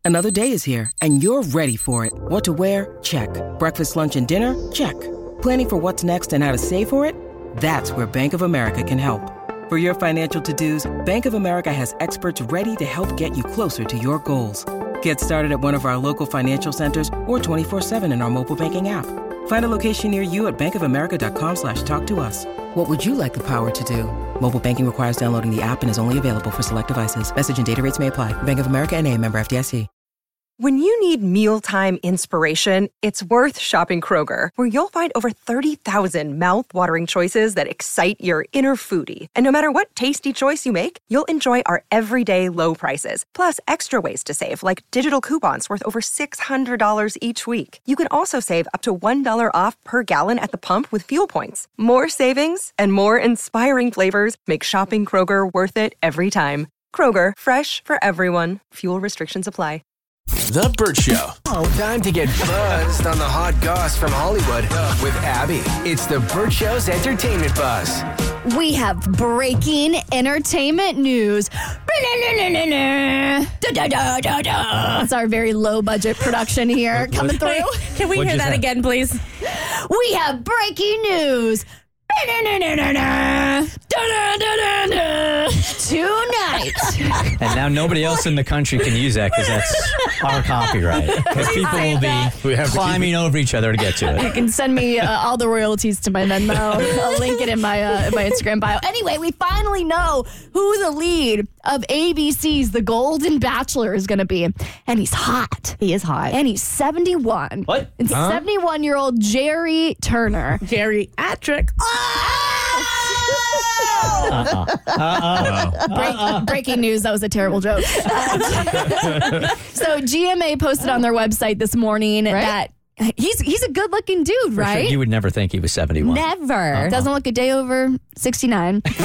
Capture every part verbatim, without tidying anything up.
Another day is here, and you're ready for it. What to wear? Check. Breakfast, lunch, and dinner? Check. Planning for what's next and how to save for it? That's where Bank of America can help. For your financial to-dos, Bank of America has experts ready to help get you closer to your goals. Get started at one of our local financial centers or twenty-four seven in our mobile banking app. Find a location near you at bankofamerica.com slash talk to us. What would you like the power to do? Mobile banking requires downloading the app and is only available for select devices. Message and data rates may apply. Bank of America N A, member F D I C. When you need mealtime inspiration, it's worth shopping Kroger, where you'll find over thirty thousand mouth-watering choices that excite your inner foodie. And no matter what tasty choice you make, you'll enjoy our everyday low prices, plus extra ways to save, like digital coupons worth over six hundred dollars each week. You can also save up to one dollar off per gallon at the pump with fuel points. More savings and more inspiring flavors make shopping Kroger worth it every time. Kroger, fresh for everyone. Fuel restrictions apply. The Burt Show. Oh, time to get buzzed on the hot goss from Hollywood with Abby. It's the Burt Show's entertainment buzz. We have breaking entertainment news. That's our very low budget production here coming through. Can we What'd hear you that say? again, please? We have breaking news. Tonight. And now nobody else in the country can use that because that's our copyright. Because people will be We have to climbing over each other to get to You it. can send me uh, all the royalties to my Venmo. I'll link it in my uh, in my Instagram bio. Anyway, we finally know who the lead of A B C's The Golden Bachelor is going to be. And he's hot. He is hot. And he's seventy-one. What? It's Huh? seventy-one-year-old Jerry Turner. Geriatric. Uh-uh. Uh-uh. Break, breaking news, that was a terrible joke. Uh, so G M A posted on their website this morning that he's he's a good-looking dude, For sure, right? you would never think he was seventy-one. Never. Doesn't look a day over sixty-nine. So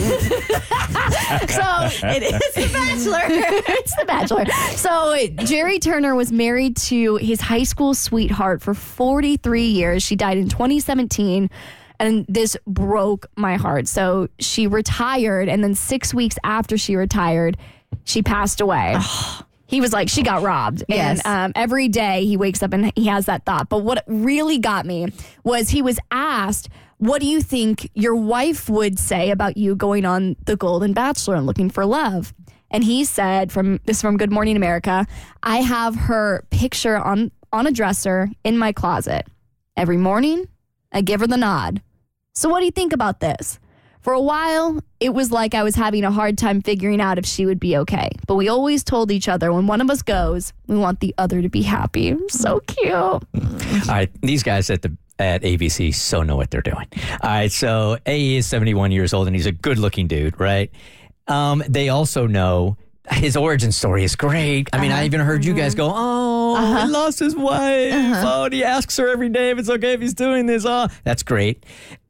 it is The Bachelor. It's The Bachelor. So Jerry Turner was married to his high school sweetheart for forty-three years. She died in twenty seventeen. And this broke my heart. So she retired, and then six weeks after she retired, she passed away. He was like, she got robbed. Yes. And um, every day he wakes up and he has that thought. But what really got me was he was asked, what do you think your wife would say about you going on The Golden Bachelor and looking for love? And he said, from this is from Good Morning America, I have her picture on, on a dresser in my closet. Every morning, I give her the nod. So what do you think about this? For a while, it was like I was having a hard time figuring out if she would be okay. But we always told each other when one of us goes, we want the other to be happy. So cute. All right, these guys at the at A B C so know what they're doing. All right, so A is seventy-one years old, and he's a good-looking dude, right? Um, they also know his origin story is great. I mean, Uh-huh. I even heard you guys go, oh, Uh-huh. he lost his wife. Uh-huh. Oh, and he asks her every day if it's okay if he's doing this. Oh, that's great.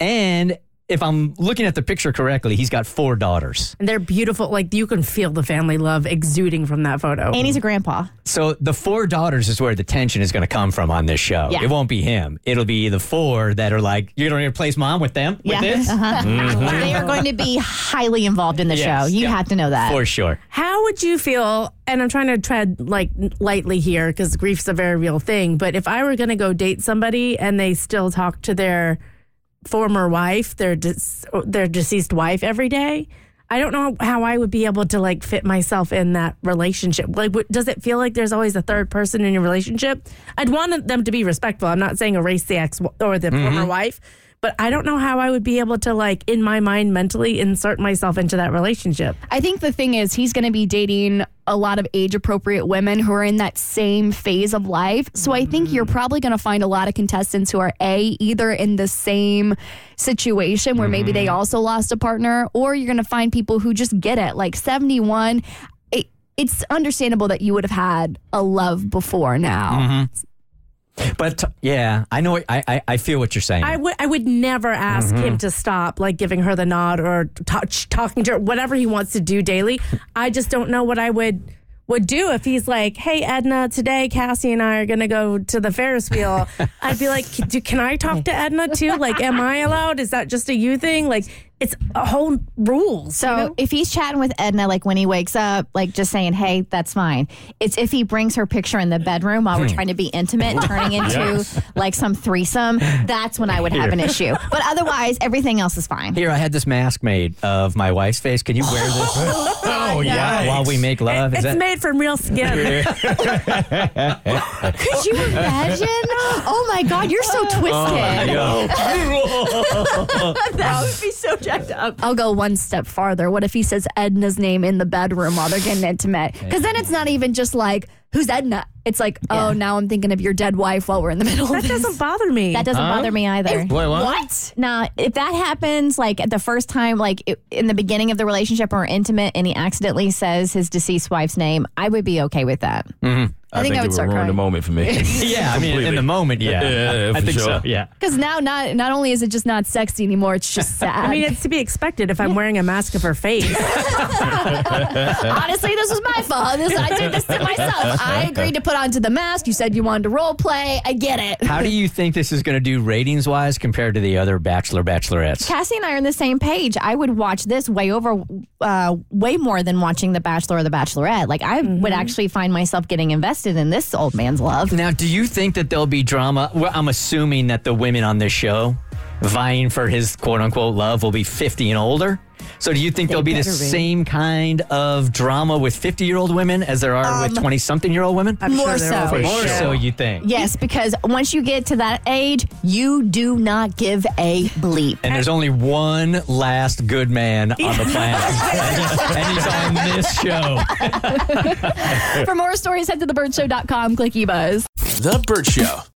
And if I'm looking at the picture correctly, he's got four daughters. And they're beautiful. Like, you can feel the family love exuding from that photo. And he's a grandpa. So the four daughters is where the tension is going to come from on this show. Yeah. It won't be him. It'll be the four that are like, you're going to replace mom with them? With Yeah. this? Uh-huh. Mhm. They are going to be highly involved in the Yes, show. You yeah. have to know that. For sure. How would you feel, and I'm trying to tread like lightly here because grief's a very real thing, but if I were going to go date somebody and they still talk to their former wife, their dis- their deceased wife every day, I don't know how I would be able to like fit myself in that relationship. Like, w- does it feel like there's always a third person in your relationship? I'd want them to be respectful. I'm not saying erase the ex or the former wife, but I don't know how I would be able to, like, in my mind, mentally insert myself into that relationship. I think the thing is he's going to be dating a lot of age-appropriate women who are in that same phase of life. So I think you're probably going to find a lot of contestants who are, A, either in the same situation where maybe they also lost a partner, or you're going to find people who just get it. Like seventy-one, it, it's understandable that you would have had a love before now. But yeah, I know. I, I I feel what you're saying. I would I would never ask him to stop, like giving her the nod or touch, talking to her, whatever he wants to do daily. I just don't know what I would would do if he's like, hey, Edna, today Cassie and I are going to go to the Ferris wheel. I'd be like, do, can I talk to Edna too? Like, am I allowed? Is that just a you thing? Like, it's a whole rules. So you know? if he's chatting with Edna, like when he wakes up, like just saying, hey, that's fine. It's if he brings her picture in the bedroom while we're trying to be intimate, turning into Yes. like some threesome, that's when I would have an issue. But otherwise, everything else is fine. Here, I had this mask made of my wife's face. Can you wear this? Oh, yeah. While we make love? it's Is that- made from real skin. Could you imagine? Oh my God, you're so twisted. That would be so jacked up. I'll go one step farther. What if he says Edna's name in the bedroom while they're getting intimate? Because then it's not even just like, who's Edna? It's like, oh, now I'm thinking of your dead wife while we're in the middle That of this. doesn't bother me. That doesn't bother me either. Wait, what? What? Now, if that happens, like at the first time, like it, in the beginning of the relationship or intimate, and he accidentally says his deceased wife's name, I would be okay with that. I, I think I would it start would ruin crying. the moment for me. Yeah, I mean, in Completely. the moment, yeah. Yeah, I for think sure. so, yeah. Because now, not not only is it just not sexy anymore, it's just sad. I mean, it's to be expected if I'm wearing a mask of her face. honestly, this was my fault. This, I did this to myself. I agreed to put onto the mask. You said you wanted to role play. I get it. How do you think this is going to do ratings wise compared to the other Bachelor Bachelorettes? Cassie and I are on the same page. I would watch this way over, uh, way more than watching The Bachelor or The Bachelorette. Like I would actually find myself getting invested in this old man's love. Now, do you think that there'll be drama? Well, I'm assuming that the women on this show vying for his quote unquote love will be fifty and older. So do you think there'll be the better be. same kind of drama with fifty year old women as there are with twenty something year old women? I'm More sure there so. will be. More Sure. so, you think? Yes, because once you get to that age, you do not give a bleep. And there's only one last good man on the planet. And he's on this show. For more stories, head to the bird show dot com. Click eBuzz. The Burt Show.